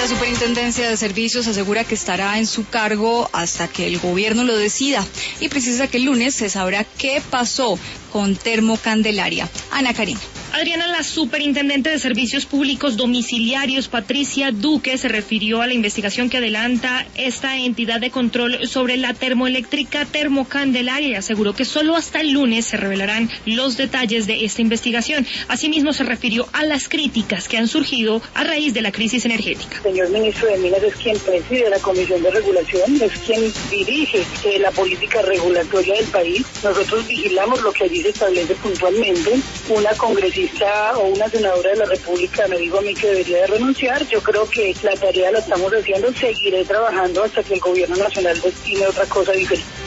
La Superintendencia de Servicios asegura que estará en su cargo hasta que el gobierno lo decida y precisa que el lunes se sabrá qué pasó con Termocandelaria. Ana Karina. Adriana, la superintendente de Servicios Públicos Domiciliarios, Patricia Duque, se refirió a la investigación que adelanta esta entidad de control sobre la termoeléctrica Termocandelaria y aseguró que solo hasta el lunes se revelarán los detalles de esta investigación. Asimismo, se refirió a las críticas que han surgido a raíz de la crisis energética. El señor ministro de Minas es quien preside la Comisión de Regulación, es quien dirige la política regulatoria del país. Nosotros vigilamos lo que allí se establece puntualmente. Una congresista o una senadora de la República me dijo a mí que debería de renunciar. Yo creo que la tarea la estamos haciendo, seguiré trabajando hasta que el gobierno nacional destine otra cosa diferente.